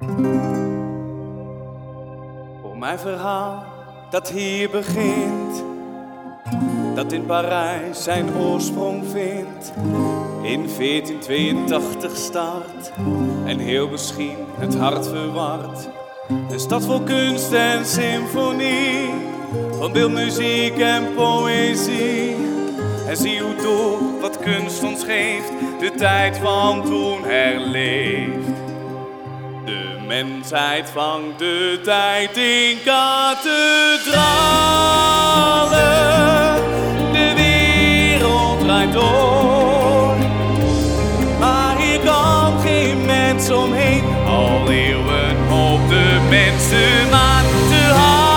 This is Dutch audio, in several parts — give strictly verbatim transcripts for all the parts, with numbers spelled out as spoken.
Voor mijn verhaal dat hier begint, dat in Parijs zijn oorsprong vindt, in veertien tweeëntachtig start en heel misschien het hart verward. Een stad vol kunst en symfonie, van beeldmuziek en poëzie. En zie hoe door wat kunst ons geeft, de tijd van toen herleeft. De mensheid vangt de tijd in kathedralen. De wereld draait door, maar hier kan geen mens omheen. Al eeuwen op de mens de maan te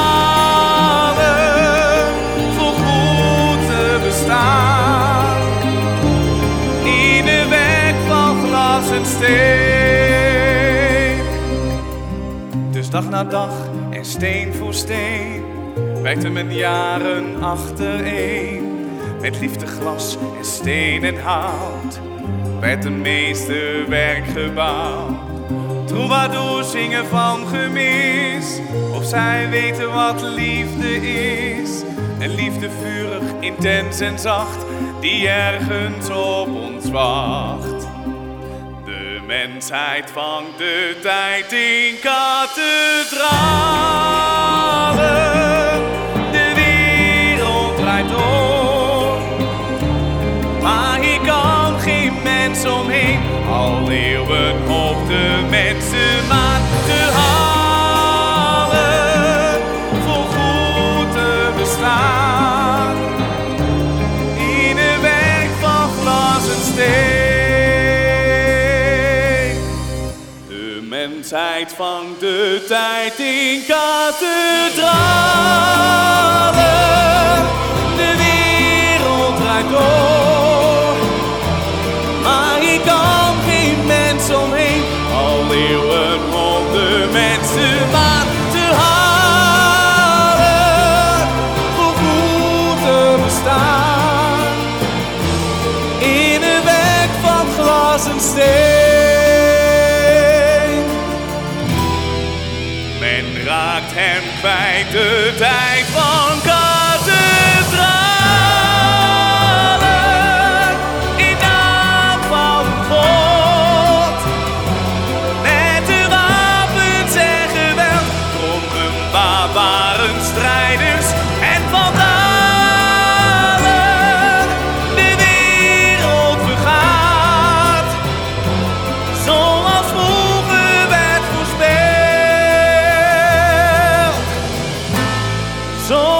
halen, voor goed te bestaan. In een werk van glas en steen. Dus dag na dag en steen voor steen werkte men jaren achtereen. Met liefde, glas en steen en hout werd een meesterwerk gebouwd. Troubadours zingen van gemis, of zij weten wat liefde is. Een liefde vurig, intens en zacht, die ergens op ons wacht. De mensheid vangt de tijd in kathedralen. De wereld draait door, maar hier kan geen mens omheen. Al eeuwen op de mensenmaat te halen, voor goed te bestaan. In een werk van glas en steen. De mensheid vangt de tijd in kathedralen. De wereld draait door, maar hier kan geen mens omheen. Al eeuwen om de mensenmaat te halen, voor goed te bestaan. In een werk van glas en steen. Men raakt hem kwijt, de tijd van kathedralen. In naam van God, met de wapens en geweld, dronken barbaren, strijders en vandalen. De wereld vergaat, zoals vroeger werd voorspeld. Zo